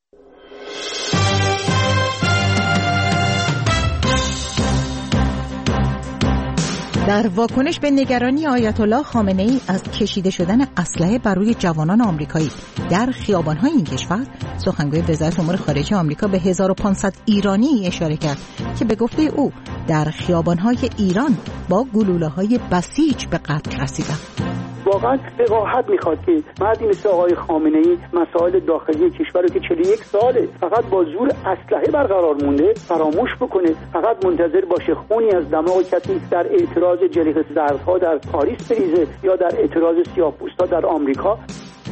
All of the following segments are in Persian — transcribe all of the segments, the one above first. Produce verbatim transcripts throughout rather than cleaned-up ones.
در واکنش به نگرانی آیت الله خامنه ای از کشیده شدن اسلحه بر روی جوانان آمریکایی در خیابان‌های این کشور، سخنگوی وزارت امور خارجه آمریکا به هزار و پانصد ایرانی اشاره کرد که به گفته او در خیابان‌های ایران با گلوله‌های بسیج به قتل رسیدند. واقعا وقاحت میخواد که مردی مثل آقای خامنه‌ای مسائل داخلی کشور رو که چهل و یک ساله فقط با زور اسلحه برقرار مونده فراموش بکنه، فقط منتظر باشه خونی از دماغ کسی در اعتراض جلیقه زردها در پاریس بریزه یا در اعتراض سیاه‌پوستا در آمریکا.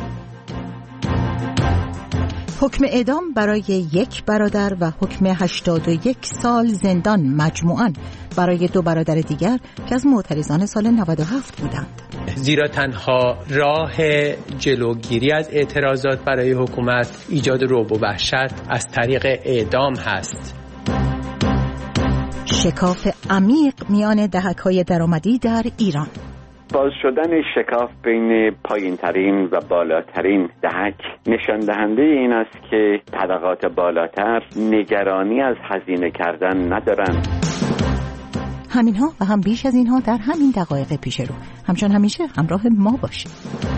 حکم اعدام برای یک برادر و حکم هشتاد و یک سال زندان مجموعاً برای دو برادر دیگر که از معترضان سال نود و هفت بودند. زیرا تنها راه جلوگیری از اعتراضات برای حکومت ایجاد رعب و وحشت از طریق اعدام هست. شکاف عمیق میان دهک‌های درآمدی در ایران. باز شدن شکاف بین پایین‌ترین و بالاترین دهک نشان دهنده این است که طبقات بالاتر نگرانی از هزینه کردن ندارند. همینها و هم بیش از اینها در همین دقایق پیش رو. همچون همیشه همراه ما باشید.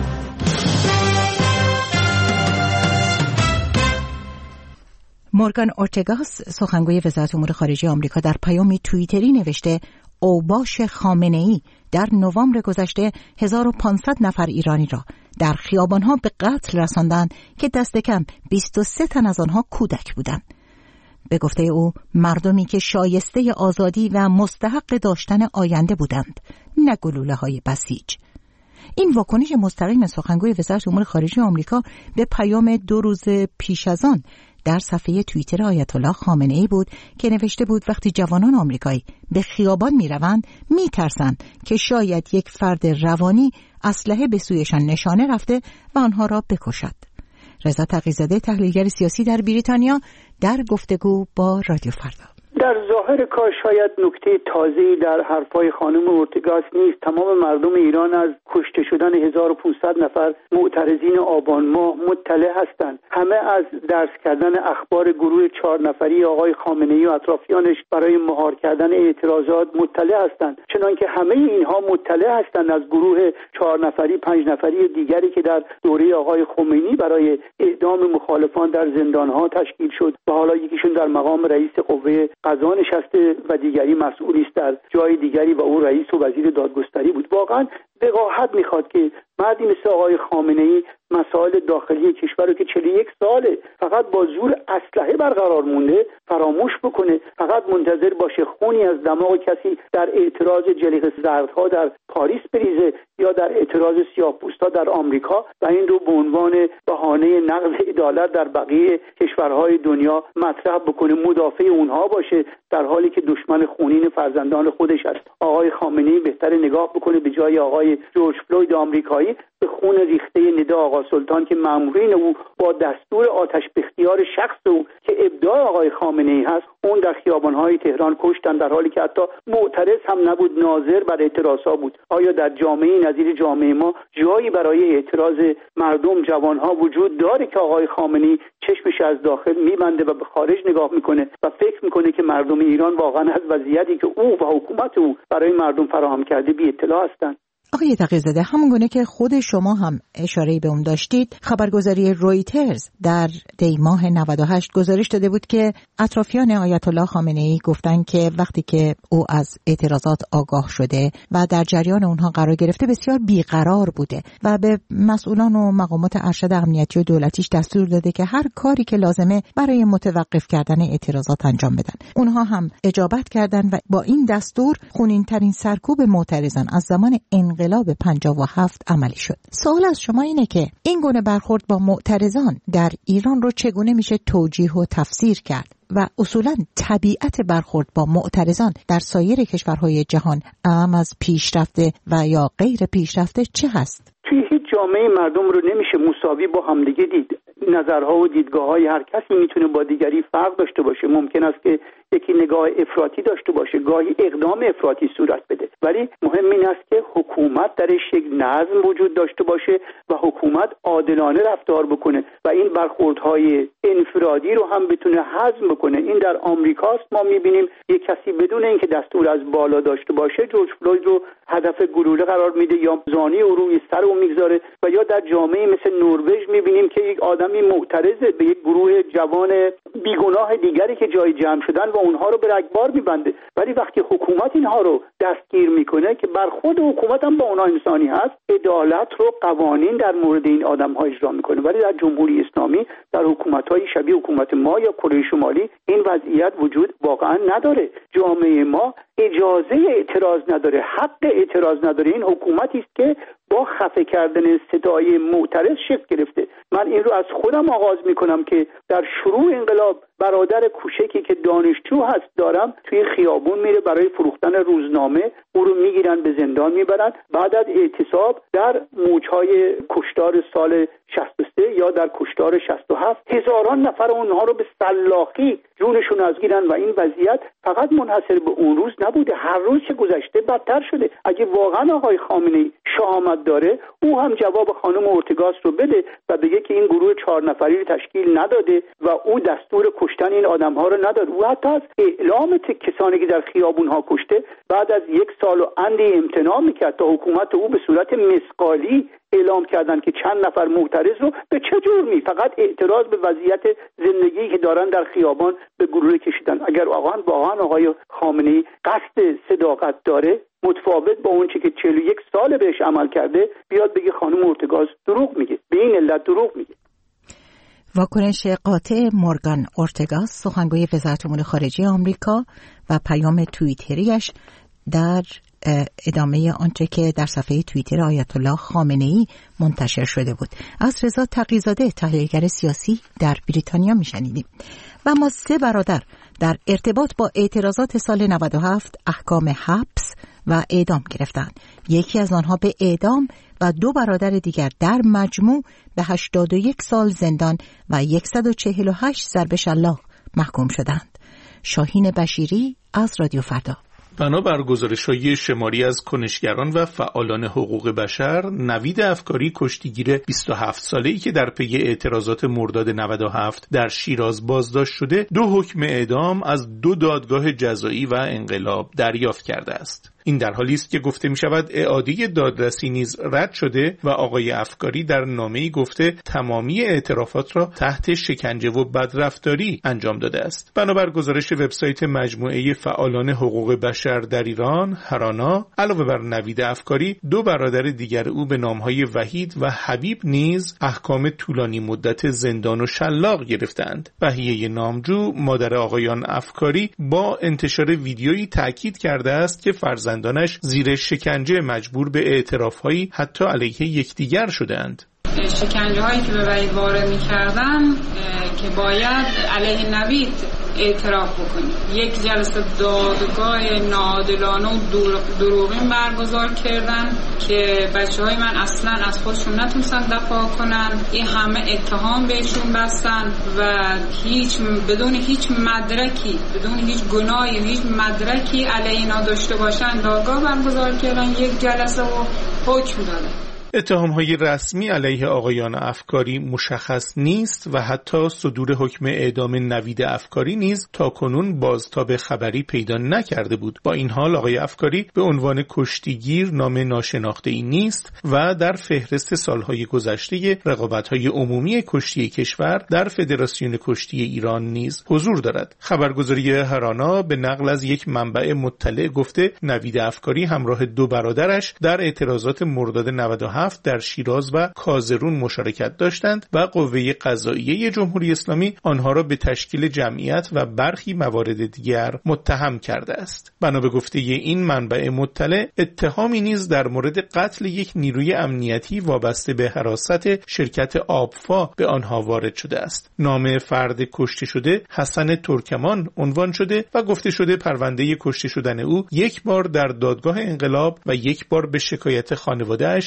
مورگان اورتگاس، سخنگوی وزارت امور خارجه آمریکا، در پیامی توییتری نوشته اوباش خامنه‌ای در نوامبر گذشته هزار و پانصد نفر ایرانی را در خیابان‌ها به قتل رساندند که دست کم بیست و سه تن از آنها کودک بودند. به گفته او مردمی که شایسته آزادی و مستحق داشتن آینده بودند، نه گلوله‌های بسیج. این واکنش مستقیم سخنگوی وزارت امور خارجه آمریکا به پیام دو روز پیش از آن در صفحه توییتر آیت الله خامنه ای بود که نوشته بود وقتی جوانان آمریکایی به خیابان می روند می ترسند که شاید یک فرد روانی اسلحه به سویشان نشانه رفته و آنها را بکشد. رضا تقی‌زاده، تحلیلگر سیاسی در بریتانیا، در گفتگو با رادیو فردا: در ظاهر کار شاید نکته تازه‌ای در حرفای خانم اورتگاس نیست. تمام مردم ایران از کشته شدن هزار و پانصد نفر معترضین آبان ماه مطلع هستند. همه از درس کردن اخبار گروه چهار نفری آقای خامنه‌ای و اطرافیانش برای مهار کردن اعتراضات مطلع هستند، چنانکه همه اینها مطلع هستند از گروه چهار نفری پنج نفری دیگری که در دوره آقای خمینی برای اعدام مخالفان در زندان‌ها تشکیل شد و حالا یکیشون در مقام رئیس قوه قضا نشسته و دیگری مسئولی است در جای دیگری و او رئیس و وزیر دادگستری بود. واقعا وقاحت میخواد که مردی مثل آقای خامنه‌ای مسائل داخلی کشور رو که چهل و یک ساله فقط با زور اسلحه برقرار مونده فراموش بکنه، فقط منتظر باشه خونی از دماغ کسی در اعتراض جلیقه زردها در پاریس بریزه یا در اعتراض سیاه‌پوستا در آمریکا و این رو به عنوان بهانه نقض عدالت در بقیه کشورهای دنیا مطرح بکنه، مدافع اونها باشه، در حالی که دشمن خونین فرزندان خودش است. آقای خامنه‌ای بهتر نگاه بکنه به جای آقای جورج فلوید آمریکایی به خون ریخته ندا آقا سلطان که مأمورین او با دستور آتش به اختیار شخص او که ابداع آقای خامنه‌ای هست اون در خیابان‌های تهران کشتن، در حالی که حتی معترض هم نبود، ناظر بر اعتراضا بود. آیا در جامعه نظیر جامعه ما جایی برای اعتراض مردم جوانها وجود داره که آقای خامنه‌ای چشمش از داخل میبنده و به خارج نگاه میکنه و فکر میکنه که مردم ایران واقعا از وضعیتی که او و حکومت او برای مردم فراهم کرده بی اطلاع هستند؟ آقای تقی‌زاده، همونگونه که خود شما هم اشاره‌ای به اون داشتید، خبرگزاری رویترز در دی ماه نود و هشت گزارش داده بود که اطرافیان آیت الله خامنه‌ای گفتن که وقتی که او از اعتراضات آگاه شده و در جریان اونها قرار گرفته بسیار بیقرار بوده و به مسئولان و مقامات ارشد امنیتی و دولتیش دستور داده که هر کاری که لازمه برای متوقف کردن اعتراضات انجام بدن. اونها هم اجابت کردن و با این دستور خونین‌ترین سرکوب معترضان از زمان انقلاب پنجاه و هفت عملی شد. سوال از شما اینه که این گونه برخورد با معترضان در ایران رو چگونه میشه توجیه و تفسیر کرد و اصولاً طبیعت برخورد با معترضان در سایر کشورهای جهان اعم از پیشرفته و یا غیر پیشرفته چه هست؟ توی هیچ جامعه مردم رو نمیشه مساوی با همدیگه دید. نظرها و دیدگاه‌های هر کسی میتونه با دیگری فرق داشته باشه. ممکن است که یکی نگاه افراطی داشته باشه، گاهی اقدام افراطی صورت بده، ولی مهم این است که حکومت درش یک نظم وجود داشته باشه و حکومت عادلانه رفتار بکنه و این برخوردهای انفرادی رو هم بتونه هضم بکنه. این در آمریکاست، ما میبینیم یک کسی بدون اینکه دستور از بالا داشته باشه جورج فلوید رو هدف گلوله قرار میده یا زانی او روی سر او میگذاره، و یا در جامعه مثل نروژ میبینیم که یک آدمی معترض به یک گروه جوان بیگناه دیگری که جای جمع شدن و اونها رو به رگبار میبنده، ولی وقتی حکومت اینها رو دستگیر میکنه که بر خود حکومت هم با اونها انسانی هست، عدالت رو قوانین در مورد این آدم ها اجرا میکنه. ولی در جمهوری اسلامی، در حکومت های شبیه حکومت ما یا کره شمالی این وضعیت وجود واقعا نداره. جامعه ما اجازه اعتراض نداره، حق اعتراض نداره. این حکومتی است که با خفه کردن صدای معترض شکل گرفته. من این رو از خودم آغاز میکنم که در شروع انقلاب برادر کوچکی که دانشجو هست دارم توی خیابون میره برای فروختن روزنامه، او رو میگیرن به زندان میبرن. بعد از اعتصاب در موجهای کشتار سال شصت و سه یا در کشتار شصت و هفت هزاران نفر اونها رو به سلاخی جونشون از گیرن و این وضعیت فقط منحصر به اون روز نبوده، هر روز که گذشته بدتر شده. اگه واقعا آقای خامنه‌ای شهامت داره، او هم جواب خانم اورتگاس رو بده و بگه که این گروه چهار نفری رو تشکیل نداده و او دستور کشتن این آدم‌ها رو نداد. او حتی از اعلام کسانی که در خیابون‌ها کشته بعد از یک سال و اندی امتناع می‌کرد تا حکومت او به صورت مسقالی اعلام کردن که چند نفر معترض رو به چه جرمی فقط اعتراض به وضعیت زندگی که دارن در خیابان به گلوله کشیدن. اگر واقعا واقعا آقای خامنه‌ای قصد صداقت داره، متفاوت با اون چی که چهل و یک سال بهش عمل کرده، بیاد بگه خانم اورتگاس دروغ میگه، به این علت دروغ میگه. واکنش قاطع مورگان اورتگاس، سخنگوی وزارت امور خارجه آمریکا، و پیام توییتریش در ادامه آنچه که در صفحه توییتر آیت الله خامنه‌ای منتشر شده بود. از رضا تقی‌زاده، تحلیلگر سیاسی در بریتانیا میشنیدیم. و ما سه برادر در ارتباط با اعتراضات سال نود و هفت احکام حبس و اعدام گرفتند. یکی از آنها به اعدام و دو برادر دیگر در مجموع به هشتاد و یک سال زندان و صد و چهل و هشت ضرب شلاق محکوم شدند. شاهین بشیری از رادیو فردا. بنابر گزارش‌های شماری از کنشگران و فعالان حقوق بشر، نوید افکاری کشتیگیر بیست و هفت ساله‌ای که در پی اعتراضات مرداد نود و هفت در شیراز بازداشت شده، دو حکم اعدام از دو دادگاه جزایی و انقلاب دریافت کرده است. این در حالی است که گفته می شود اعاده دادرسی نیز رد شده و آقای افکاری در نامه‌ای گفته تمامی اعترافات را تحت شکنجه و بدرفتاری انجام داده است. بنابر گزارش وبسایت مجموعه فعالان حقوق بشر در ایران، هرانا، علاوه بر نوید افکاری، دو برادر دیگر او به نامهای وحید و حبیب نیز احکام طولانی مدت زندان و شلاق گرفتند. بهیه نامجو، مادر آقایان افکاری، با انتشار ویدیویی تاکید کرده است که فرزند فرزندانش زیر شکنجه مجبور به اعتراف‌هایی حتی علیه یکدیگر شدند. شکنجه هایی که به وحید وارد می‌کردن که باید علیه نوید اعتراف بکنیم. یک جلسه دادگاه ناعادلانه و دروغین برگزار کردن که بچه‌های من اصلاً از خودشون نتونستن دفاع کنن. این همه اتهام بهشون بستن و هیچ بدون هیچ مدرکی، بدون هیچ گناهی، هیچ مدرکی علیه اینا داشته باشن دادگاه برگزار کردن، یک جلسه و حکم دادن. اتهام‌های رسمی علیه آقایان افکاری مشخص نیست و حتی صدور حکم اعدام نوید افکاری نیز تاکنون بازتاب خبری پیدا نکرده بود. با این حال آقای افکاری به عنوان کشتیگیر نام ناشناخته‌ای نیست و در فهرست سالهای گذشته رقابت‌های عمومی کشتی کشور در فدراسیون کشتی ایران نیز حضور دارد. خبرگزاری هرانا به نقل از یک منبع مطلع گفته نوید افکاری همراه دو برادرش در اعتراضات مرداد نود و هفت در شیراز و کازرون مشارکت داشتند و قوه قضاییه جمهوری اسلامی آنها را به تشکیل جمعیت و برخی موارد دیگر متهم کرده است. بنا به گفته این منبع مطلع، اتهامی نیز در مورد قتل یک نیروی امنیتی وابسته به حراست شرکت آبفا به آنها وارد شده است. نام فرد کشته شده حسن ترکمان عنوان شده و گفته شده پرونده کشته شدن او یک بار در دادگاه انقلاب و یک بار به شکایت خانواده‌اش در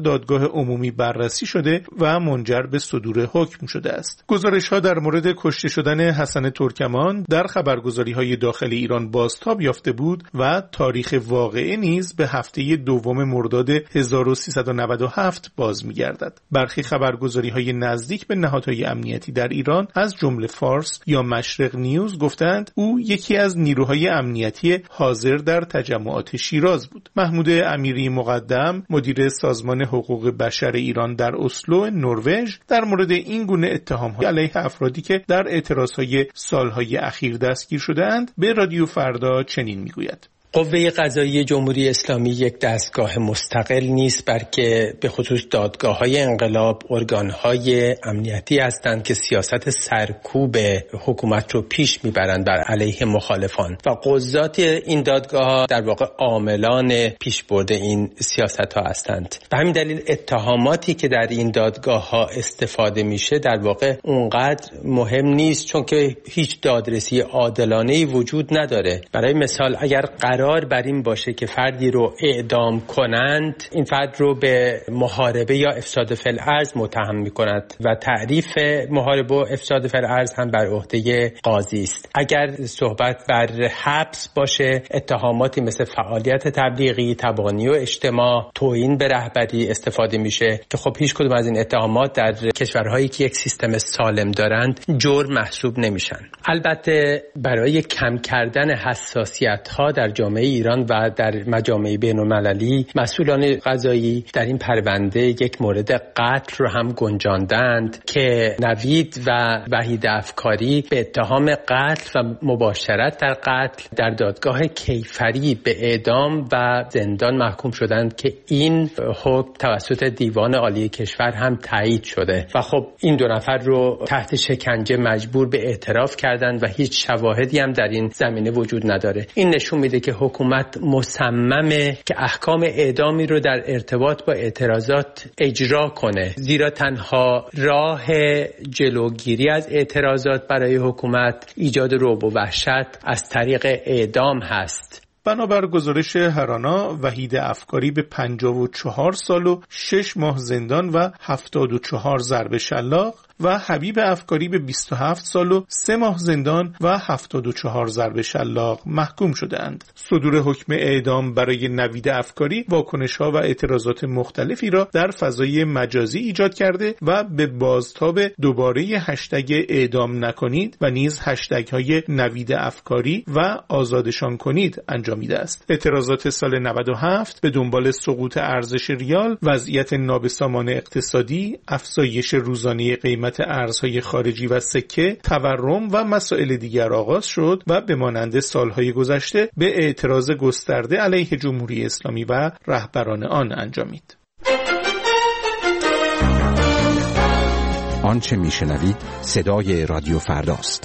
دادگاه عمومی بررسی شده و منجر به صدور حکم شده است. گزارش‌ها در مورد کشته شدن حسن ترکمان در خبرگزاری‌های داخلی ایران بازتاب یافته بود و تاریخ واقعه نیز به هفته دوم مرداد هزار و سیصد و نود و هفت باز می‌گردد. برخی خبرگزاری‌های نزدیک به نهادهای امنیتی در ایران از جمله فارس یا مشرق نیوز گفتند او یکی از نیروهای امنیتی حاضر در تجمعات شیراز بود. محمود امیری مقدم، مدیر سازمان حقوق بشر ایران در اسلو، نروژ، در مورد این گونه اتهام‌ها علیه افرادی که در اعتراضهای سالهای اخیر دستگیر شده‌اند به رادیو فردا چنین میگوید: قوه قضاییه جمهوری اسلامی یک دستگاه مستقل نیست، بلکه به خصوص دادگاه‌های انقلاب ارگان‌های امنیتی هستند که سیاست سرکوب حکومت رو پیش میبرند بر علیه مخالفان و قضات این دادگاه‌ها در واقع عاملان پیشبرد این سیاست‌ها هستند. به همین دلیل اتهاماتی که در این دادگاه‌ها استفاده میشه در واقع اونقدر مهم نیست، چون که هیچ دادرسی عادلانه‌ای وجود نداره. برای مثال اگر قرار بر این باشه که فردی رو اعدام کنند، این فرد رو به محاربه یا افساد فی الارض متهم می‌کند و تعریف محاربه و افساد فی الارض هم بر عهده قاضی است. اگر صحبت بر حبس باشه، اتهاماتی مثل فعالیت تبلیغی، تبانی و اجتماع، توهین به رهبری استفاده میشه که خب هیچ کدوم از این اتهامات در کشورهایی که یک سیستم سالم دارند جرم محسوب نمیشن. البته برای کم کردن حساسیت‌ها در جامعه ایران و در مجامع بین‌المللی، مسئولان قضایی در این پرونده یک مورد قتل رو هم گنجاندند که نوید و وحید افکاری به اتهام قتل و مباشرت در قتل در دادگاه کیفری به اعدام و زندان محکوم شدند که این حکم توسط دیوان عالی کشور هم تایید شده و خب این دو نفر رو تحت شکنجه مجبور به اعتراف کردند و هیچ شواهدی هم در این زمینه وجود نداره. این نشون میده که حکومت مصممه که احکام اعدامی رو در ارتباط با اعتراضات اجرا کنه، زیرا تنها راه جلوگیری از اعتراضات برای حکومت ایجاد رعب و وحشت از طریق اعدام هست. بنابر گزارش هرانا، وحید افکاری به پنجاه و چهار سال و شش ماه زندان و هفتاد و چهار ضرب شلاق و حبیب افکاری به بیست و هفت سال و سه ماه زندان و هفتاد و چهار ضرب شلاق محکوم شده‌اند. صدور حکم اعدام برای نوید افکاری واکنش‌ها و اعتراضات مختلفی را در فضای مجازی ایجاد کرده و به بازتاب دوباره هشتگ اعدام نکنید و نیز هشتگ‌های نوید افکاری و آزادشان کنید انجامیده است. اعتراضات سال نود و هفت به دنبال سقوط ارزش ریال، وضعیت نابسامان اقتصادی، افزایش روزانه قیمت ارزهای خارجی و سکه، تورم و مسائل دیگر آغاز شد و به مانند سالهای گذشته به اعتراض گسترده علیه جمهوری اسلامی و رهبران آن انجامید. آنچه میشنوید صدای رادیو فرداست.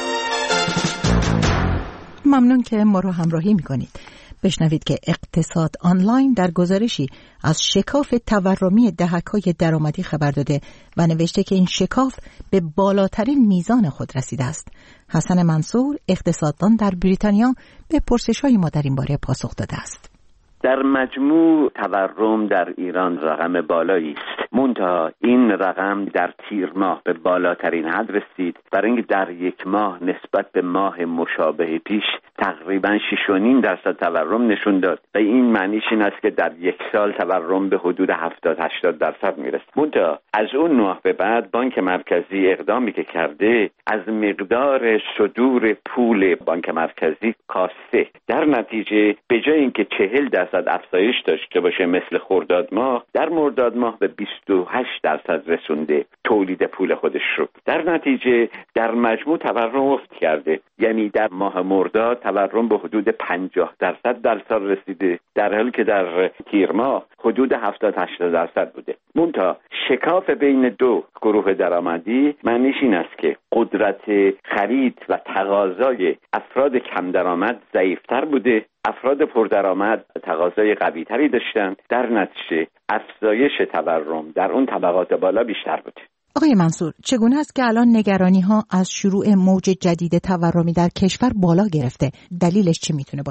ممنون که ما رو همراهی میکنید. بشنوید که اقتصاد آنلاین در گزارشی از شکاف تورمی دهک‌های درآمدی خبر داده و نوشته که این شکاف به بالاترین میزان خود رسیده است. حسن منصور، اقتصاددان در بریتانیا، به پرسش‌های ما در این باره پاسخ داده است. در مجموع تورم در ایران رقم بالایی است، منتها این رقم در تیر ماه به بالاترین حد رسید، برای اینکه در یک ماه نسبت به ماه مشابه پیش تقریبا شش و نیم درصد تورم نشون داد و این معنیش این است که در یک سال تورم به حدود هفتاد هشتاد درصد میرسه. منتها از اون ماه به بعد بانک مرکزی اقدامی که کرده از مقدار صدور پول بانک مرکزی کاسته، در نتیجه به جای اینکه چهل درصد افزایش داشته باشه مثل خرداد ماه، در مرداد ماه به بیست و هشت درصد رسونده تولید پول خودش رو. در نتیجه در مجموع تورم افت کرده، یعنی در ماه مرداد تورم به حدود پنجاه درصد در سال رسیده، در حالی که در تیر ماه حدود هفتاد هشتاد درصد بوده. منتها شکاف بین دو گروه درآمدی معنیش این است که قدرت خرید و تقاضای افراد کم درآمد ضعیفتر بوده، افراد پردرآمد تقاضای قوی‌تری داشتند، در نتیجه افزایش تورم در اون طبقات بالا بیشتر بوده. آقای منصور، چگونه است که الان نگرانی‌ها از شروع موج جدید تورمی در کشور بالا گرفته؟ دلیلش چی میتونه باشه؟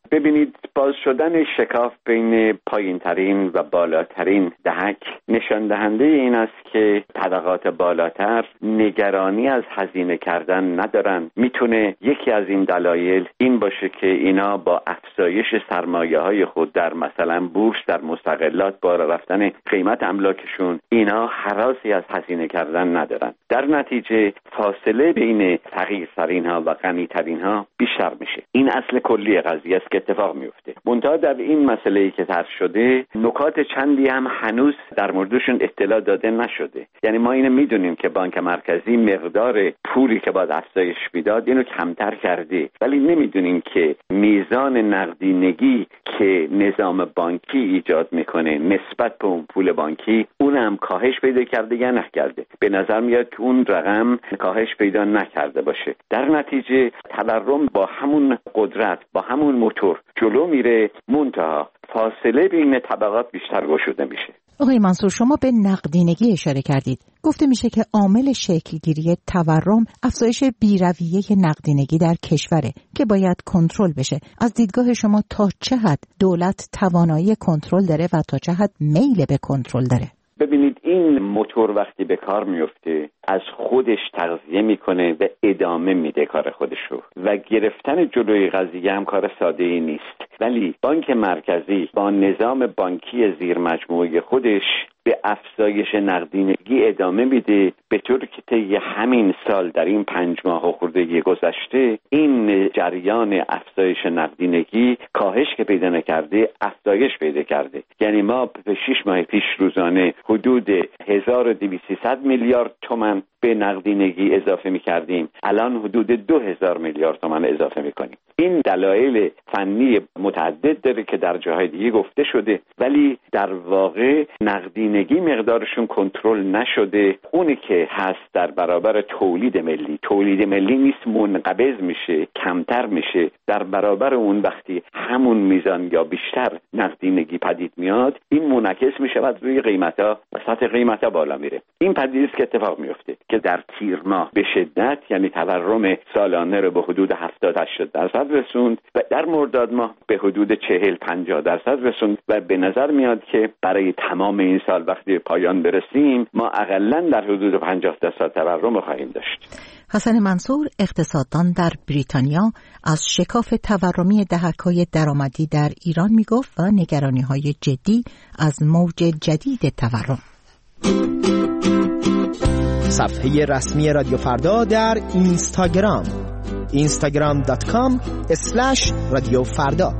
ببینید، باز شدن شکاف بین پایینترین و بالاترین دهک نشان دهنده این است که طبقات بالاتر نگرانی از هزینه کردن ندارن. میتونه یکی از این دلایل این باشه که اینا با افزایش سرمایه های خود در مثلا بورس، در مستقلات، بالا رفتن قیمت املاکشون، اینا هراسی از هزینه کردن ندارن. در نتیجه فاصله بین فقیرترین ها و غنی ترین ها بیشتر میشه. این اصل کلی قضیه است که اتفاق میفته. منتها در این مسئله‌ای که طرح شده نکات چندی هم هنوز در موردشون اطلاع داده نشده. یعنی ما اینو میدونیم که بانک مرکزی مقدار پولی که باید افزایش میداد اینو کمتر کرده، ولی نمیدونیم که میزان نقدینگی که نظام بانکی ایجاد میکنه نسبت به اون پول بانکی اونم کاهش پیدا کرده یا نکرده. به نظر میاد که اون رقم کاهش پیدا نکرده باشه. در نتیجه تورم با همون قدرت، با همون موتور جلو میره، منتها فاصله بین طبقات بیشتر گشوده میشه. آقای منصور، شما به نقدینگی اشاره کردید. گفته میشه که عامل شکلگیری تورم افزایش بی‌رویه نقدینگی در کشوره که باید کنترل بشه. از دیدگاه شما تا چه حد دولت توانایی کنترل داره و تا چه حد میل به کنترل داره؟ ببینید، این موتور وقتی به کار میفته از خودش تغذیه میکنه و ادامه میده کار خودشو و گرفتن جلوی قضیه هم کار ساده ای نیست. ولی بانک مرکزی با نظام بانکی زیر مجموعه خودش به افزایش نقدینگی ادامه میده، به طور که طی همین سال در این پنج ماه و خورده گذشته این جریان افزایش نقدینگی کاهش که پیدا نکرده افزایش پیدا کرده. یعنی ما به شش ماه پیش روزانه حدود هزار و دویست میلیارد تومان به نقدینگی اضافه می‌کردیم، الان حدود دو هزار میلیارد تومان اضافه می‌کنیم. این دلایل فنی متعدد داره که در جاهای دیگه گفته شده، ولی در واقع نقدینگی مقدارشون کنترل نشده. اونی که هست در برابر تولید ملی، تولید ملی نیست، منقبض میشه، کمتر میشه. در برابر اون وقتی همون میزان یا بیشتر نقدینگی پدید میاد، این منعکس میشه و روی قیمتا و سطح قیمتا بالا میره. این پدیده است که اتفاق میفته که در تیر ماه به شدت، یعنی تورم سالانه رو به حدود هفتاد هشتاد درصد رسوند و در مرداد ماه به حدود چهل پنجاه درصد رسوند و به نظر میاد که برای تمام این سال وقتی پایان برسیم ما حداقل در حدود پنجاه درصد تورم خواهیم داشت. حسن منصور، اقتصاددان در بریتانیا، از شکاف تورمی دهک‌های درآمدی در ایران میگفت و نگرانی‌های جدی از موج جدید تورم. صفحه رسمی رادیو فردا در اینستاگرام اینستاگرام دات کام اسلش رادیو فردا.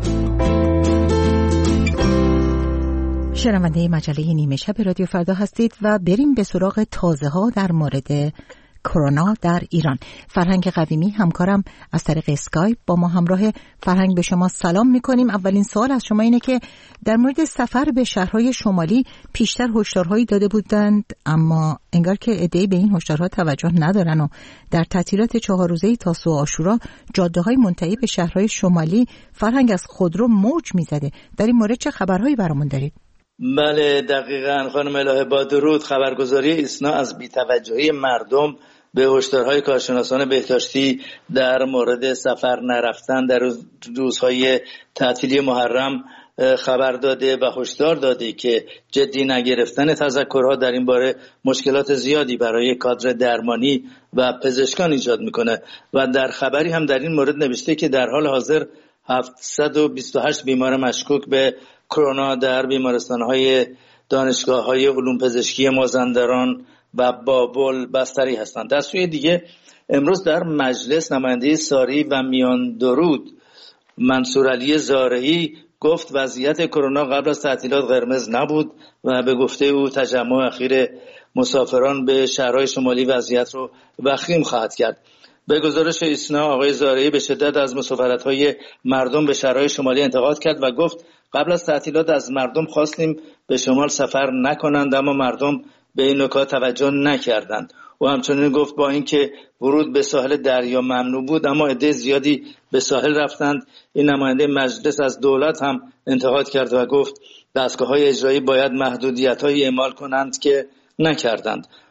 شنونده مجله نیمه شب رادیو فردا هستید و بریم به سراغ تازه ها در مورد کرونا در ایران. فرهنگ قویمی همکارم از طریق اسکایپ با ما همراه. فرهنگ، به شما سلام میکنیم. اولین سوال از شما اینه که در مورد سفر به شهرهای شمالی پیشتر هشدارهایی داده بودند، اما انگار که عده‌ای به این هشدارها توجه ندارن و در تعطیلات چهار روزه تاسوعا و عاشورا جاده‌های منتهی به شهرهای شمالی فرهنگ از خودرو موج میزده. در این مورد چه خبرهایی برامون دارید؟ بله دقیقاً خانم الهه، با درود. خبرگزاری ایسنا از بی‌توجهی مردم به هشدارهای کارشناسان بهداشتی در مورد سفر نرفتن در روزهای تعطیلی محرم خبر داده و هشدار داده که جدی نگرفتن تذکرها در این باره مشکلات زیادی برای کادر درمانی و پزشکان ایجاد میکنه و در خبری هم در این مورد نوشته که در حال حاضر هفتصد و بیست و هشت بیمار مشکوک به کرونا در بیمارستان‌های دانشگاه‌های علوم پزشکی مازندران و بابل بستری هستند. در سوی دیگه امروز در مجلس نماینده ساری و میان درود منصور علی زارعی گفت وضعیت کرونا قبل از تعطیلات قرمز نبود و به گفته او تجمع اخیر مسافران به شهرهای شمالی وضعیت رو وخیم خواهد کرد. به گزارش ایسنا آقای زارعی به شدت از مسافرت‌های مردم به شهرهای شمالی انتقاد کرد و گفت قبل از تعطیلات از مردم خواستیم به شمال سفر نکنند اما مردم به این نکات توجه نکردند. و همچنین گفت با اینکه ورود به ساحل دریا ممنوع بود اما عده زیادی به ساحل رفتند. این نماینده مجلس از دولت هم انتقاد کرد و گفت دستگاه‌های اجرایی باید محدودیت‌هایی اعمال کنند که نکردند.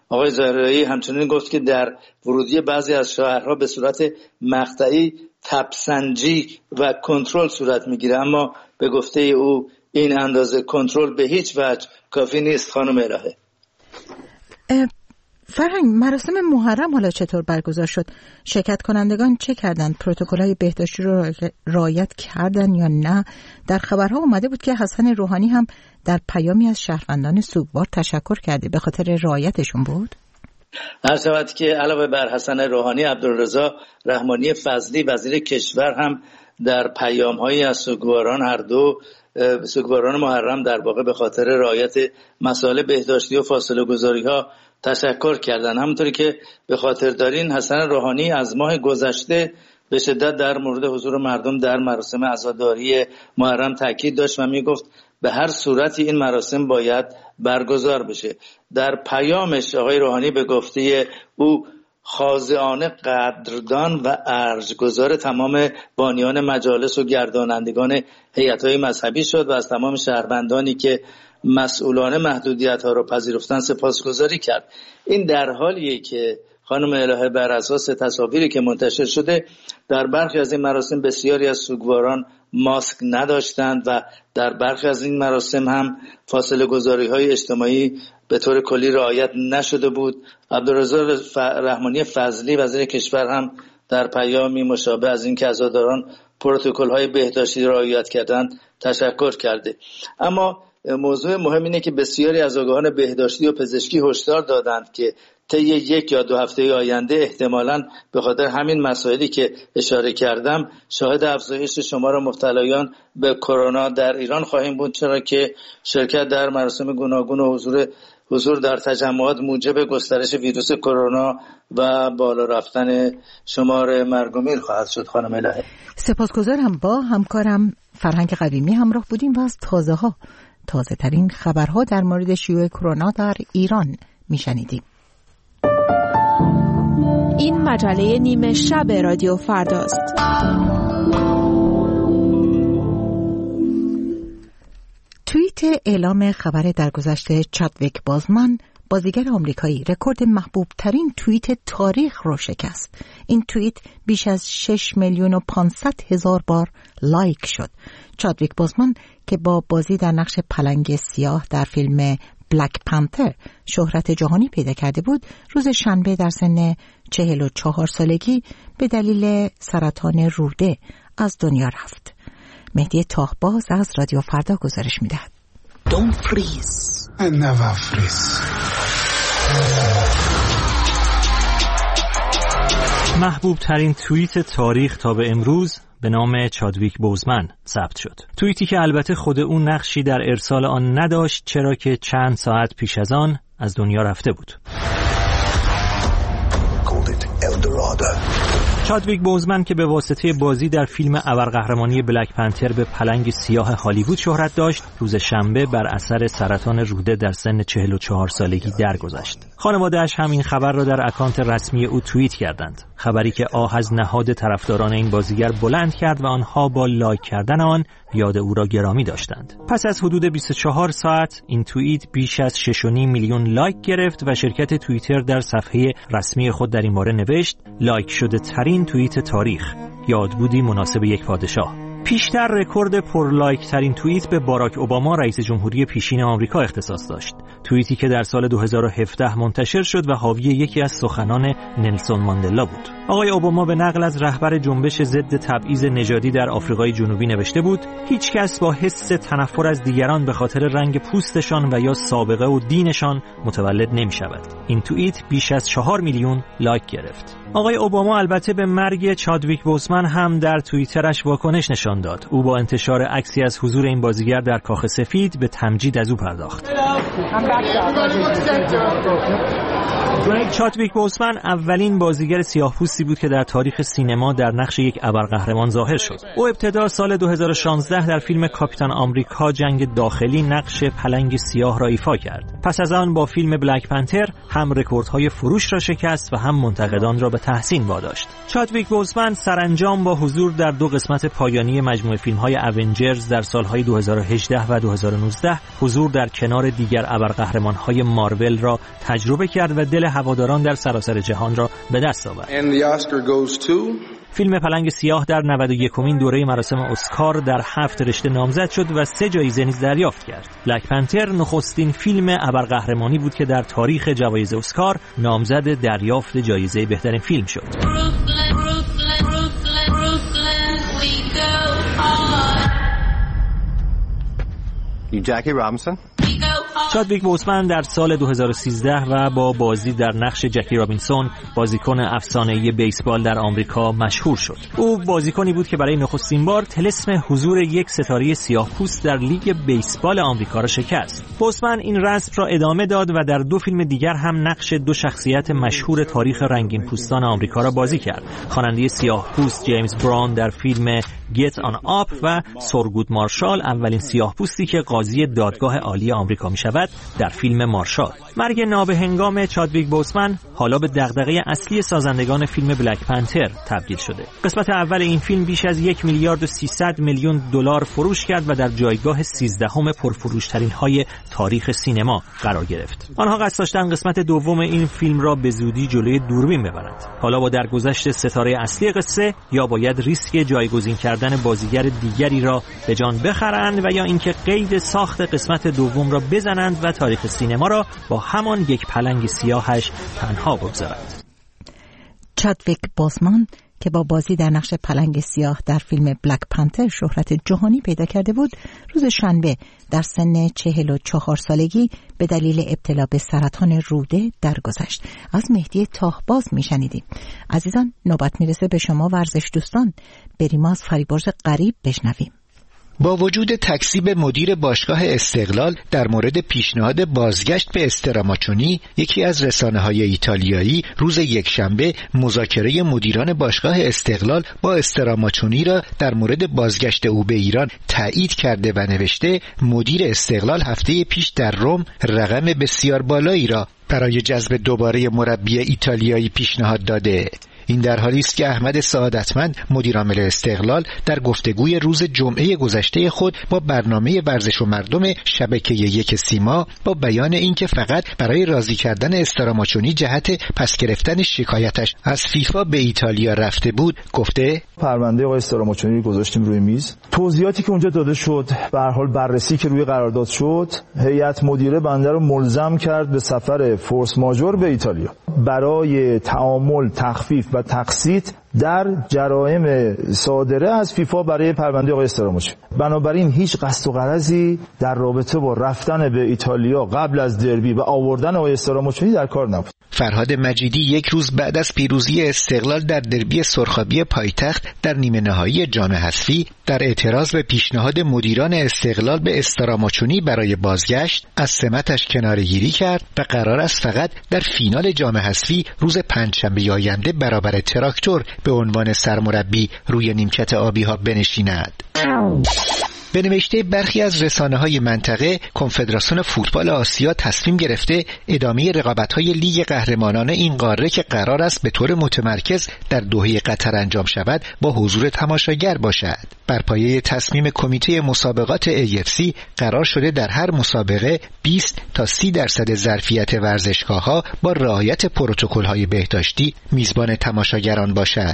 آقای ظاهرایی همچنین گفت که در ورودی بعضی از شهرها به صورت مقطعی تبسنجی و کنترل صورت میگیره، اما به گفته او این اندازه کنترل به هیچ وجه کافی نیست. خانم الهه، فرهنگ، مراسم محرم حالا چطور برگزار شد؟ شرکت کنندگان چه کردند؟ پروتکل‌های بهداشتی رو رعایت کردن یا نه؟ در خبرها اومده بود که حسن روحانی هم در پیامی از شهروندان سوگوار تشکر کرده، به خاطر رعایتشون بود؟ هر شود که علاوه بر حسن روحانی، عبدالرضا رحمانی فضلی وزیر کشور هم در پیام‌هایی از سوگواران هر دو سوگواران محرم در واقع به خاطر رعایت مسائل بهداشتی و فاصله گذاری‌ها تشکر کردن. همونطوری که به خاطر دارین، حسن روحانی از ماه گذشته به شدت در مورد حضور مردم در مراسم عزاداری محرم تاکید داشت و میگفت به هر صورتی این مراسم باید برگزار بشه. در پیامش آقای روحانی به گفته او خاضعانه قدردان و ارجگزار تمام بانیان مجالس و گردانندگان هیئت‌های مذهبی شد و از تمام شهروندانی که مسئولان محدودیت‌ها رو پذیرفتن سپاسگزاری کرد. این در حالیه که خانم الهه بر اساس تصاویری که منتشر شده در برخی از این مراسم بسیاری از سوگواران ماسک نداشتند و در برخی از این مراسم هم فاصله گذاری‌های اجتماعی به طور کلی رعایت نشده بود. عبدالرضا رحمانی فضلی وزیر کشور هم در پیامی مشابه از اینکه عزاداران پروتکل‌های بهداشتی رعایت کردند تشکر کرده. اما موضوع مهم اینه که بسیاری از آگاهان بهداشتی و پزشکی هشدار دادند که طی یک یا دو هفته آینده احتمالاً به خاطر همین مسائلی که اشاره کردم شاهد افزایش شمار مبتلایان به کرونا در ایران خواهیم بود، چرا که شرکت در مراسم گوناگون و حضور حضور در تجمعات موجب گسترش ویروس کرونا و بالا رفتن شمار مرگ و میر خواهد شد. خانم الهه، سپاسگزارم. با همکارم فرهنگ قویمی همراه بودیم و از تازه ها تازه ترین خبرها در مورد شیوع کرونا در ایران میشنیدیم. این مجله نیمه شب رادیو فرداست. توییت اعلام خبر درگذشته چادویک بازمن، بازیگر آمریکایی، رکورد محبوب ترین توییت تاریخ رو شکست. این توییت بیش از شش میلیون و پانصد هزار بار لایک شد. چادویک بازمن که با بازی در نقش پلنگ سیاه در فیلم بلک پنتر شهرت جهانی پیدا کرده بود، روز شنبه در سن چهل و چهار سالگی به دلیل سرطان روده از دنیا رفت. مهدی تاهباز از رادیو فردا گزارش میدهد. Don't freeze. I never freeze. محبوب ترین توییت تاریخ تا به امروز به نام چادویک بوزمن ثبت شد. توییتی که البته خود اون نقشی در ارسال آن نداشت، چرا که چند ساعت پیش از آن از دنیا رفته بود. چادویک بوزمن که به واسطه بازی در فیلم ابرقهرمانی بلک پنتر به پلنگ سیاه هالیوود شهرت داشت، روز شنبه بر اثر سرطان روده در سن چهل و چهار سالگی درگذشت. خانواده‌اش هم این خبر را در اکانت رسمی او توییت کردند. خبری که آه از نهاد طرفداران این بازیگر بلند کرد و آنها با لایک کردن آن یاد او را گرامی داشتند. پس از حدود بیست و چهار ساعت این توییت بیش از شش و نیم میلیون لایک گرفت و شرکت توییتر در صفحه رسمی خود در این باره نوشت: لایک شده ترین توییت تاریخ، یادبودی مناسب یک پادشاه. پیشتر رکورد پر لایک ترین توییت به باراک اوباما رئیس جمهوری پیشین آمریکا اختصاص داشت. توییتی که در سال دو هزار و هفده منتشر شد و حاوی یکی از سخنان نلسون ماندلا بود. آقای اوباما به نقل از رهبر جنبش ضد تبعیض نژادی در آفریقای جنوبی نوشته بود: هیچ کس با حس تنفر از دیگران به خاطر رنگ پوستشان و یا سابقه و دینشان متولد نمی شود. این توییت بیش از چهار میلیون لایک گرفت. آقای اوباما البته به مرگ چادویک بوزمن هم در توییترش واکنش نشان داد. او با انتشار عکسی از حضور این بازیگر در کاخ سفید به تمجید از او پرداخت. چادویک بوزمن اولین بازیگر سیاه‌پوستی بود که در تاریخ سینما در نقش یک ابرقهرمان ظاهر شد. او ابتدا سال دو هزار و شانزده در فیلم کاپیتان آمریکا جنگ داخلی نقش پلنگ سیاه را ایفا کرد. پس از آن با فیلم بلک پنتر هم رکوردهای فروش را شکست و هم منتقدان را به تحسین واداشت. چادویک بوزمن سرانجام با حضور در دو قسمت پایانی مجموعه فیلم‌های اونجرز در سال‌های دو هزار و هجده و دو هزار و نوزده حضور در کنار دیگر ابرقهرمان‌های مارول را تجربه کرد شود و دل هواداران در سراسر جهان را به دست آورد. فیلم پلنگ سیاه در نود و یکمین دوره مراسم اسکار در هفت رشته نامزد شد و سه جایزه نیز دریافت کرد. بلک پنتر نخستین فیلم ابرقهرمانی بود که در تاریخ جوایز اسکار نامزد دریافت جایزه بهترین فیلم شد. جکی رابینسون چادویک بوسمن در سال دو هزار و سیزده و با بازی در نقش جکی رابینسون بازیکن افسانه‌ای بیسبال در آمریکا مشهور شد. او بازیکنی بود که برای نخستین بار طلسم حضور یک ستاره سیاه‌پوست در لیگ بیسبال آمریکا را شکست. بوسمن این رسم را ادامه داد و در دو فیلم دیگر هم نقش دو شخصیت مشهور تاریخ رنگین پوستان آمریکا را بازی کرد. خواننده سیاه‌پوست جیمز براون در فیلم Get on Up و سورگود مارشال، اولین سیاه‌پوستی که قاضی دادگاه عالی آمریکا می‌شود، در فیلم مارشال. مرگ نابهنگام چادویک بوسمن حالا به دغدغه اصلی سازندگان فیلم بلک پنتر تبدیل شده. قسمت اول این فیلم بیش از یک میلیارد و سیصد میلیون دلار فروش کرد و در جایگاه سیزدهم پرفروشترین های تاریخ سینما قرار گرفت. آنها قصد داشتند قسمت دوم این فیلم را به زودی جلوی دوربین ببرند. حالا با درگذشت ستاره اصلی قصه یا باید ریسک جایگزین کردن بازیگر دیگری را به جان بخرند و یا اینکه قید ساخت قسمت دوم را بزنند و تاریخ سینما را با همان یک پلنگ سیاهش تنها بگذارند. چادویک بوسمن که با بازی در نقش پلنگ سیاه در فیلم بلک پنتر شهرت جهانی پیدا کرده بود، روز شنبه در سن چهل و چهار سالگی به دلیل ابتلا به سرطان روده درگذشت. از مهدی تاهباز میشنیدیم. عزیزان، نوبت میرسه به شما ورزش دوستان. بریم از فریبرز غریب بشنویم. با وجود تکذیب مدیر باشگاه استقلال در مورد پیشنهاد بازگشت به استراماچونی، یکی از رسانه‌های ایتالیایی روز یکشنبه مذاکره مدیران باشگاه استقلال با استراماچونی را در مورد بازگشت او به ایران تایید کرده و نوشته مدیر استقلال هفته پیش در روم رقم بسیار بالایی را برای جذب دوباره مربی ایتالیایی پیشنهاد داده. این در حالی است که احمد سعادتمند مدیرعامل استقلال در گفتگوی روز جمعه گذشته خود با برنامه ورزش و مردم شبکه یک سیما با بیان اینکه فقط برای راضی کردن استراماچونی جهت پس گرفتن شکایتش از فیفا به ایتالیا رفته بود گفته پرونده آقای استراماچونی رو گذاشتیم روی میز. توضیحاتی که اونجا داده شد، به هر حال بررسی که روی قرارداد شد، هیئت مدیره بنده رو ملزم کرد به سفر فورس ماژور به ایتالیا برای تعامل، تخفیف و تقسیط در جرائم صادره از فیفا برای پرونده آقای استراماچونی. بنابراین هیچ قصد و غرضی در رابطه با رفتن به ایتالیا قبل از دربی و آوردن آقای استراماچونی در کار نبود. فرهاد مجیدی یک روز بعد از پیروزی استقلال در دربی سرخابی پایتخت در نیمه نهایی جام حذفی در اعتراض به پیشنهاد مدیران استقلال به استراماچونی برای بازگشت از سمتش کناره‌گیری کرد و قرار است فقط در فینال جام حذفی روز پنجشنبه آینده برابر تراکتور به عنوان سرمربی روی نیمکت آبی ها بنشیند. به نوشته برخی از رسانه‌های منطقه، کنفدراسیون فوتبال آسیا تصمیم گرفته ادامه رقابت‌های لیگ قهرمانان این قاره که قرار است به طور متمرکز در دوحه قطر انجام شود با حضور تماشاگر باشد. بر پایه تصمیم کمیته مسابقات ای اف سی قرار شده در هر مسابقه بیست تا سی درصد ظرفیت ورزشگاه‌ها با رعایت پروتکل‌های بهداشتی میزبان تماشاگران باشد.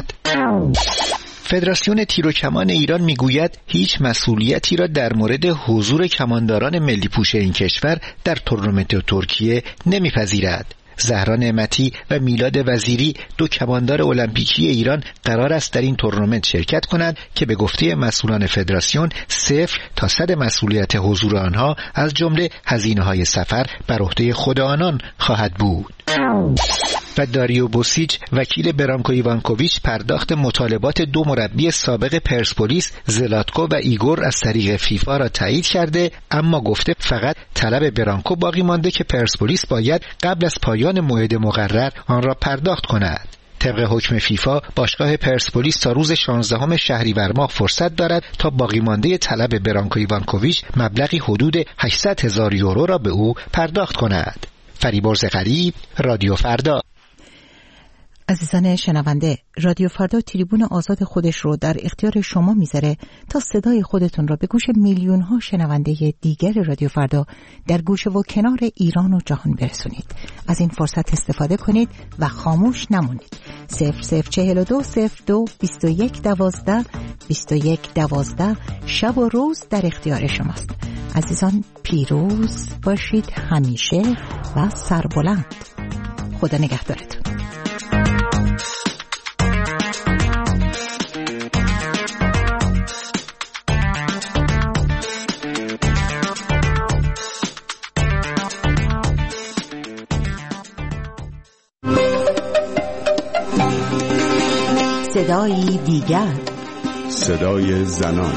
فدراسیون تیر و کمان ایران میگوید هیچ مسئولیتی را در مورد حضور کمانداران ملی پوش این کشور در تورنمنت ترکیه نمیپذیرد. زهرا نعمتی و میلاد وزیری دو کماندار المپیکی ایران قرار است در این تورنمنت شرکت کنند که به گفته مسئولان فدراسیون صفر تا صد مسئولیت حضور آنها از جمله هزینه‌های سفر بر عهده خود آنان خواهد بود. و داریو بوسیچ وکیل برانکو ایوانکوویچ پرداخت مطالبات دو مربی سابق پرسپولیس زلاتکو و ایگور از طریق فیفا را تایید کرده، اما گفته فقط طلب برانکو باقی مانده که پرسپولیس باید قبل از پایان موعد مقرر آن را پرداخت کند. طبق حکم فیفا باشگاه پرسپولیس تا روز شانزدهم شهریور ماه فرصت دارد تا باقی مانده طلب برانکو ایوانکوویچ مبلغی حدود هشتصد هزار یورو را به او پرداخت کند. فریبرز غریب، رادیو فردا. عزیزان شنونده، رادیو فردا تریبون آزاد خودش رو در اختیار شما میذاره تا صدای خودتون رو به گوش میلیون ها شنونده دیگر رادیو فردا در گوشه و کنار ایران و جهان برسونید. از این فرصت استفاده کنید و خاموش نمونید. صفر صفر چهل و دو صفر دو بیست و یک دوازده بیست و یک دوازده شب و روز در اختیار شماست. عزیزان پیروز باشید همیشه و سربلند. خدا نگهدارتون. صدای دیگر، صدای زنان.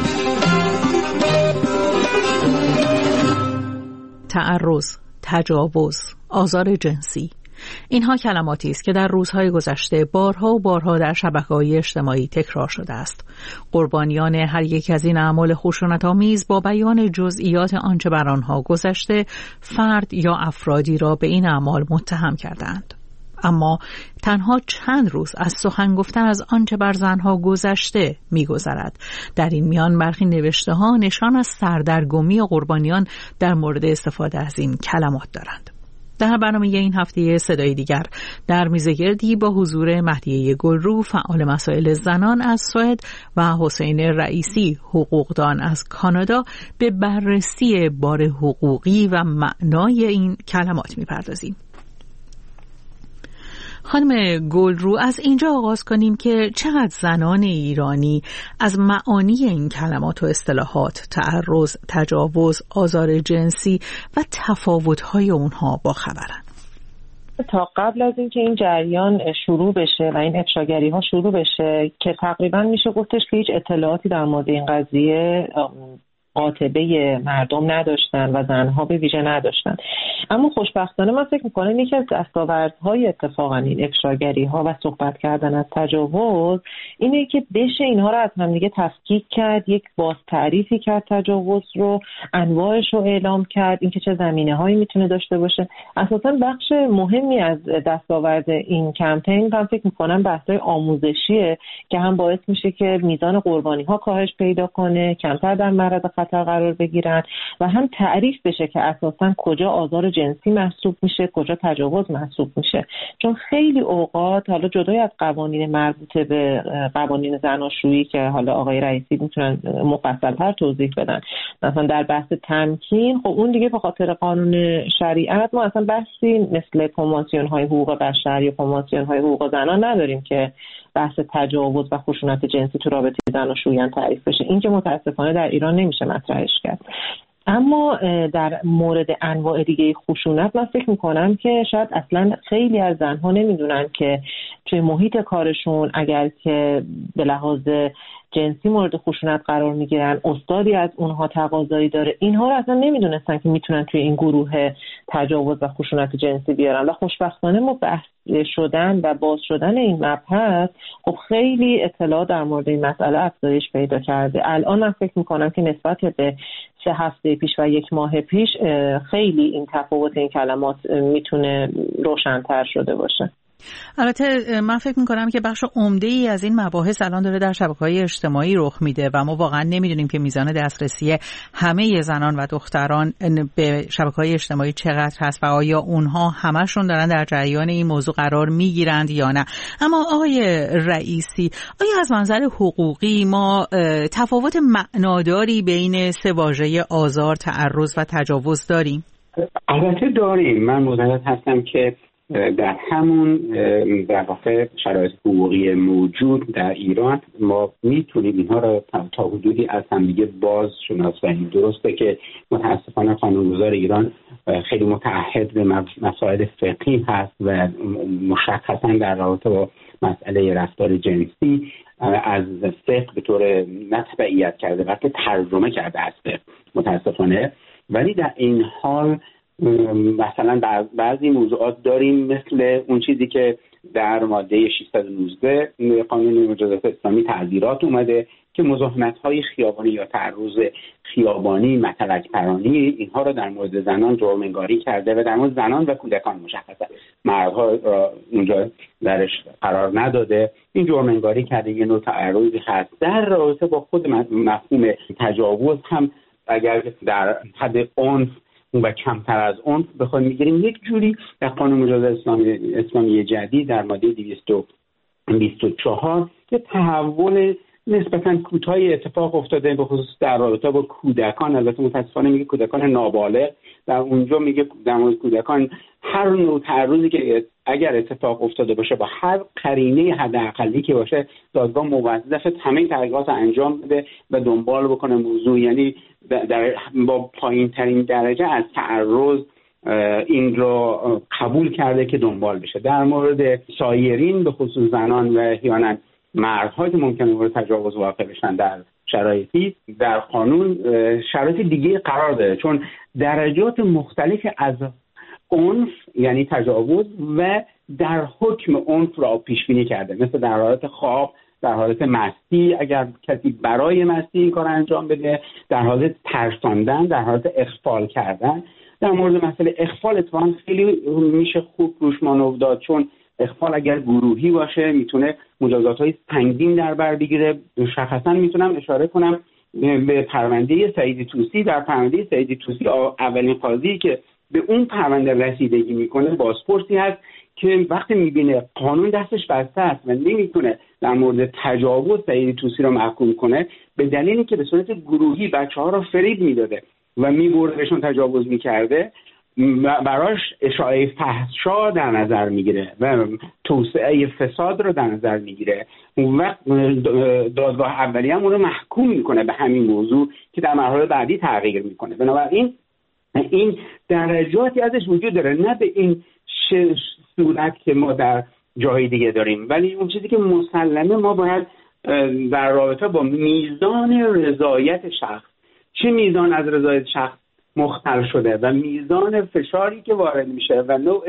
تعرض، تجاوز، آزار جنسی، اینها کلماتی است که در روزهای گذشته بارها و بارها در شبکه‌های اجتماعی تکرار شده است. قربانیان هر یک از این اعمال خشونت‌آمیز با بیان جزئیات آنچه بر آنها گذشته، فرد یا افرادی را به این اعمال متهم کردند. اما تنها چند روز از سخن گفتن از آنچه بر زنها گذشته می‌گذرد. در این میان برخی نوشته‌ها نشان از سردرگمی قربانیان در مورد استفاده از این کلمات دارند. در برنامه این هفته صدای دیگر در میزگردی با حضور مهدیه گلرو، فعال مسائل زنان از سوئد، و حسین رئیسی، حقوقدان از کانادا، به بررسی بار حقوقی و معنای این کلمات می‌پردازیم. خانم گلرو، از اینجا آغاز کنیم که چقدر زنان ایرانی از معانی این کلمات و اصطلاحات، تعرض، تجاوز، آزار جنسی و تفاوت‌های اونها با خبرن. تا قبل از اینکه این جریان شروع بشه و این افشاگری ها شروع بشه که تقریبا میشه گفتش که هیچ اطلاعاتی در مورد این قضیه قاطبه مردم نداشتن و زنها به ویژه نداشتن. اما خوشبختانه من فکر میکنم یکی از دستاوردهای اتفاقا این افشاگری ها و صحبت کردن از تجاوز اینه که بشه اینها رو از همدیگه تفکیک کرد، یک باز تعریفی کرد تجاوز رو، انواعش رو اعلام کرد، اینکه چه زمینه هایی میتونه داشته باشه. اساسا بخش مهمی از دستاورد این کمپین من فکر میکنم بحث‌های آموزشیه که هم باعث میشه که میزان قربانی ها کاهش پیدا کنه، کمتر در معرض خطر قرار بگیرن و هم تعریف بشه که اساسا کجا آزار جنسی محسوب میشه، کجا تجاوز محسوب میشه. چون خیلی اوقات حالا جدای از قوانین مربوطه به قوانین زناشویی که حالا آقای رئیسی میتونن مفصل‌تر توضیح بدن، مثلا در بحث تمکین، خب اون دیگه به خاطر قانون شریعت ما اصلا بحثی مثل کنوانسیون های حقوق بشر یا کنوانسیون های حقوق زنان نداریم که بحث تجاوز و خشونت جنسی تو رابطه زناشویی تعریف بشه. این که متاسفانه در ایران نمیشه مطرحش کرد. اما در مورد انواع دیگه خشونت من فکر میکنم که شاید اصلا خیلی از زنها نمیدونن که توی محیط کارشون اگر که به لحاظ جنسی مورد خشونت قرار میگیرن، استادی از اونها تقاضایی داره، اینها رو اصلا نمیدونستن که میتونن توی این گروه تجاوز و خشونت جنسی بیارن. و خوشبختانه ما بحث شدن و باز شدن این مبحث خب خیلی اطلاع در مورد این مسئله افزایش پیدا کرده. الان من فکر میکنم که نسبت به سه هفته پیش و یک ماه پیش خیلی این تفاوت این کلمات میتونه روشن‌تر شده باشه. البته من فکر میکنم که بخش عمده‌ای از این مباحث الان داره در شبکه‌های اجتماعی رخ میده و ما واقعا نمیدونیم که میزان دسترسی همه زنان و دختران به شبکه‌های اجتماعی چقدر هست و آیا اونها همشون دارن در جریان این موضوع قرار میگیرند یا نه. اما آقای رئیسی، آیا از منظر حقوقی ما تفاوت معناداری بین سه واژه آزار، تعرض و تجاوز داریم؟ البته داریم. من معتقد هستم که در همون در واقع شرایط حقوقی موجود در ایران ما میتونیم اینها را تا حدودی از همدیگه باز شناساییم. درسته که متاسفانه قانونگذار ایران خیلی متعهد به مسائل فقهی هست و مشخصا در رابطه با مسئله رفتار جنسی از فقه به طور نه تبعیت کرده بلکه ترجمه کرده است متاسفانه. ولی در این حال مثلا بعضی موضوعات داریم مثل اون چیزی که در ماده ششصد و نوزده قانون مجازات اسلامی تعزیرات اومده که مزاحمت‌های خیابانی یا تعرض خیابانی، متلک پرانی، اینها رو در مورد زنان جرم انگاری کرده و در مورد زنان و کودکان مشخصه، مردها را اونجا درش قرار نداده. این جرم انگاری کرده، یه نوع تعرضی هست. در رابطه با خود مفهوم تجاوز هم اگر در حد عنف و کمتر از عنف بخوایم میگیریم، یک جوری در قانون مجازات اسلامی اسلامی جدید در ماده دویست و بیست و چهار که تحول نسبتاً کوتاهی اتفاق افتاده، به خصوص در رابطه با کودکان. البته متاسفانه میگه کودکان نابالغ، در اونجا میگه در مورد کودکان هر نوع تعرضی که اگر اتفاق افتاده باشه با هر قرینه حداقلی که باشه، دادگاه موظف همه تحقیقات انجام بده و دنبال بکنه موضوع، یعنی در با پایین ترین درجه از تعرض این رو قبول کرده که دنبال بشه. در مورد سایرین به خصوص زنان و احیانا مردها که ممکنه مورد تجاوز واقع بشن در شرایطی در قانون شرایط دیگه قرار داره، چون درجات مختلفی از عنف یعنی تجاوز و در حکم عنف را پیش بینی کرده، مثل در حالت خواب، در حالت مستی اگر کسی برای مستی این کار انجام بده، در حالت ترساندن، در حالت اخفال کردن. در مورد مسئله اخفال اتفاقا خیلی میشه خوب روش مانور داد، چون اخفال اگر گروهی باشه میتونه مجازات‌های سنگین در بر بگیره. مشخصا میتونم اشاره کنم به پرونده سعید طوسی. در پرونده سعید طوسی اولین قاضی که به اون پرونده رسیدگی میکنه بازپرسی هست که وقتی میبینه قانون دستش بسته است و نمیتونه در مورد تجاوز سعید طوسی رو محکوم کنه، به دلیلی که به صورت گروهی بچه‌ها رو فریب میداده و میبردشون تجاوز میکرده، براش اشاعه فحشا در نظر میگیره و توسعه فساد رو در نظر میگیره. اون وقت دادگاه اولیه هم اون رو محکوم میکنه به همین موضوع که در مرحله بعدی تغییر میکنه. بنابراین این درجاتی ازش وجود داره، نه به این صورت که ما در جای دیگه داریم، ولی اون چیزی که مسلمه ما باید در رابطه با میزان رضایت شخص، چه میزان از رضایت شخص مختل شده و میزان فشاری که وارد میشه و نوع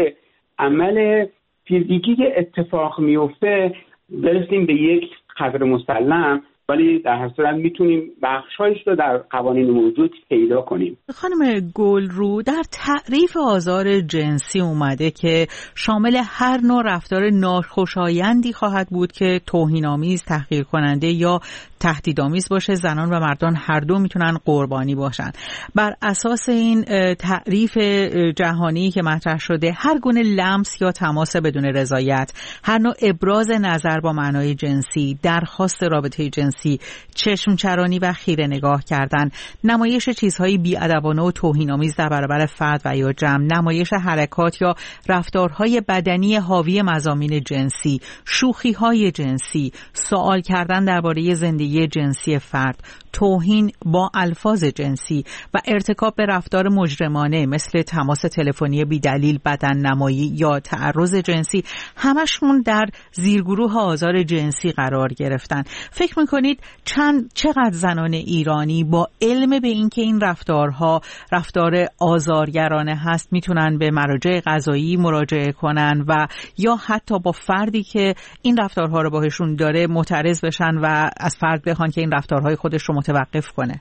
عمل فیزیکی که اتفاق میفته برسیم به یک قدر مسلم، ولی در هر صورت میتونیم بخشایش رو در قوانین موجود پیدا کنیم. خانم گلرو، در تعریف آزار جنسی اومده که شامل هر نوع رفتار ناخوشایندی خواهد بود که توهین‌آمیز، تحقیر کننده یا تهدیدآمیز باشه. زنان و مردان هر دو میتونن قربانی باشن. بر اساس این تعریف جهانی که مطرح شده، هر گونه لمس یا تماس بدون رضایت، هر نوع ابراز نظر با معنای جنسی، درخواست رابطه جنسی، چشم چرانی و خیره نگاه کردن، نمایش چیزهای بی‌ادبانه و توهین‌آمیز در برابر فرد و یا جمع، نمایش حرکات یا رفتارهای بدنی حاوی مضامین جنسی، شوخی‌های جنسی، سوال کردن درباره زندگی جنسی فرد، توهین با الفاظ جنسی و ارتکاب به رفتار مجرمانه مثل تماس تلفنی بی‌دلیل، بدن نمایی یا تعرض جنسی، همشون در زیرگروه آزار جنسی قرار گرفتن. فکر میکنید چند چقدر زنان ایرانی با علم به اینکه این رفتارها رفتار آزارگرانه هست میتونن به مراجع قضایی مراجعه کنن و یا حتی با فردی که این رفتارها رو باهشون داره معترض بشن و از فرد بخوان که این رفتارهای خودش رو متوقف کنه؟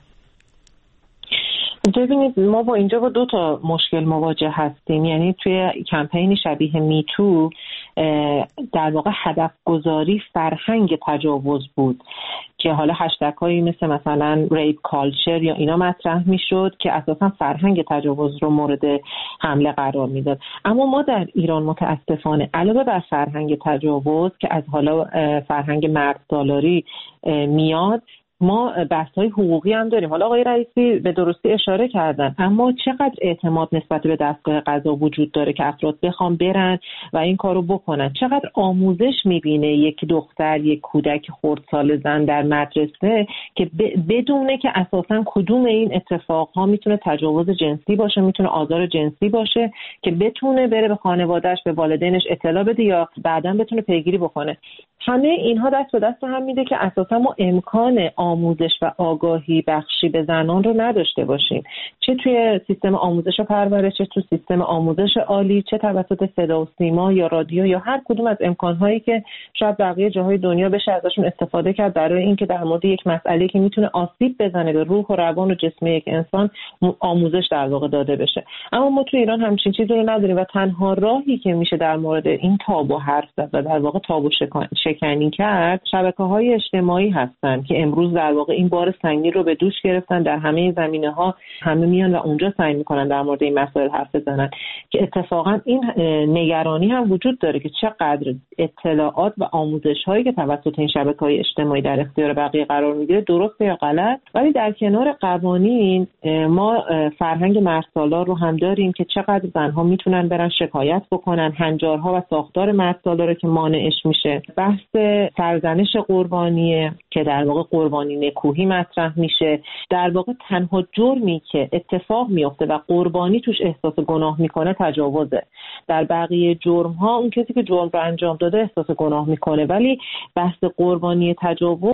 ببینید، ما با اینجا با دو تا مشکل مواجه هستیم. یعنی توی کمپین شبیه میتو در واقع هدف گذاری فرهنگ تجاوز بود که حالا هشتگ هایی مثل مثلا ریپ کالچر یا اینا مطرح میشد که اساسا فرهنگ تجاوز رو مورد حمله قرار میداد. اما ما در ایران متاسفانه علاوه بر فرهنگ تجاوز که از حالا فرهنگ مرد سالاری میاد، ما بحث‌های حقوقی هم داریم. حالا آقای رئیسی به درستی اشاره کردن، اما چقدر اعتماد نسبت به دستگاه قضا وجود داره که افراد بخوام برن و این کارو بکنن؟ چقدر آموزش میبینه یک دختر، یک کودک خردسال زن در مدرسه که بدونه که اساساً کدوم این اتفاقها میتونه تجاوز جنسی باشه، میتونه آزار جنسی باشه، که بتونه بره به خانواده‌اش، به والدینش اطلاع بده یا بعداً بتونه پیگیری بکنه. همه اینها دست به دست هم میده که اساساً ما امکان آموزش و آگاهی بخشی به زنان رو نداشته باشیم، چه توی سیستم آموزش و پرورش، چه توی سیستم آموزش عالی، چه توسط صدا و سیما یا رادیو یا هر کدوم از امکانهایی که شاید بقیه جاهای دنیا بشه ازشون استفاده کرد برای اینکه در مورد یک مسئله که میتونه آسیب بزنه به روح و روان و جسم یک انسان آموزش در واقع داده بشه. اما ما توی ایران همچین چیزی رو نداریم و تنها راهی که میشه در مورد این تابو حرف زد و در واقع تابو شکنی کرد شبکه‌های اجتماعی هستن که امروز در واقع این بار سنگین رو به دوش گرفتن. در همه زمینه‌ها همه میان و اونجا سعی میکنن در مورد این مسائل حرف بزنن که اتفاقا این نگرانی هم وجود داره که چقدر اطلاعات و آموزش‌هایی که توسط این شبکه‌های اجتماعی در اختیار بقیه قرار میگیره درسته یا غلط. ولی در کنار قوانین ما فرهنگ مردسالار رو هم داریم که چقدر زنها میتونن برن شکایت بکنن، هنجارها و ساختار مردسالار رو که مانعش میشه. بحث سرزنش قربانیه که در واقع قربانی نکوهی مطرح میشه. در واقع تنها جرمی که اتفاق میفته و قربانی توش احساس گناه میکنه تجاوزه. در بقیه جرم ها اون کسی که جرم رو انجام داده احساس گناه میکنه، ولی بحث قربانی تجاوز